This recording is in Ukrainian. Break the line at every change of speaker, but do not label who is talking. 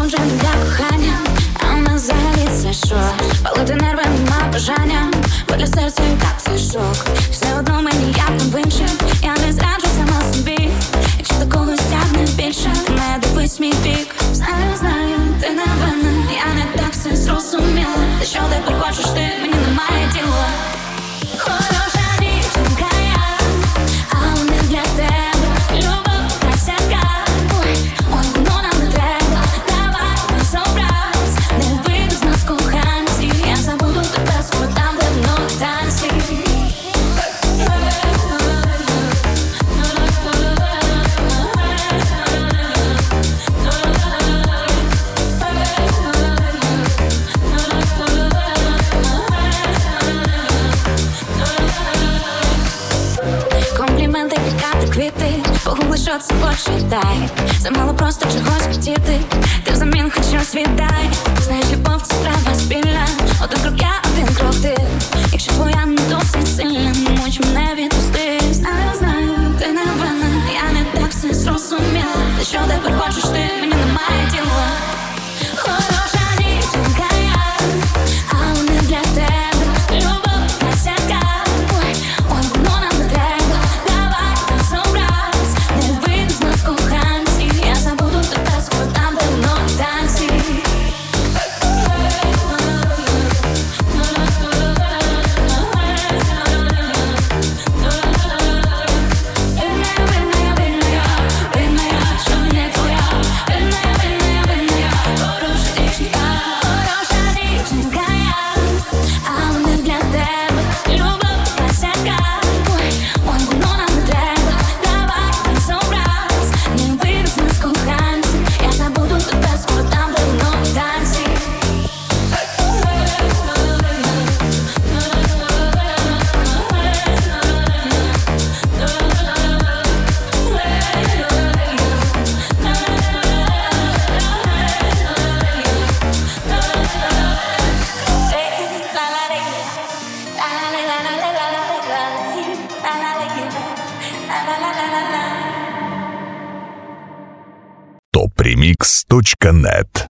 Отже, для кохання, а у нас взагалі це що? Палити нерви нема бажання, бо для серця і так це шок. Все одно мені як не винше, я не зраджу сама собі. Якщо до когось тягне більше, ти не дивись мій бік. Знаю, ти не винна, я не так все зрозуміла. Та що тепер хочеш ти, мені немає діла. Хороша дівчинка я, а не для тебе. Любов просяка, ой, воно нам не треба. Давай без образ, не вийду з нас коханці. Я забуду тебе скоро там, де мною танці. Компліменти, пікати, квіти, погугли, що це почитай. Замало просто чогось хотіти, ти взамін хоч щось віддай. Знаєш, любов це справа спільна, один крок я, один крок ти. Якщо твоя не досить сильна, не муч мене відпусти. Знаю, ти не винна, я не так все зрозуміла. Та що тепер хочеш ти, мені немає діла. Хороша дівчинка я, а не для тебе. Любов просяка, ой, воно нам не треба. Давай без образ, не вийду з нас коханці. Я забуду тебе скоро там, де мною танці. Винна я, що не твоя. Винна я, хороша дівчинка. Хороша дівчинка я, а не для тебе. Любов просяка, ой, воно нам не треба. Давай без образ, не вийду з нас коханці. Я забуду тебе скоро там, де мною танці.
topremix.net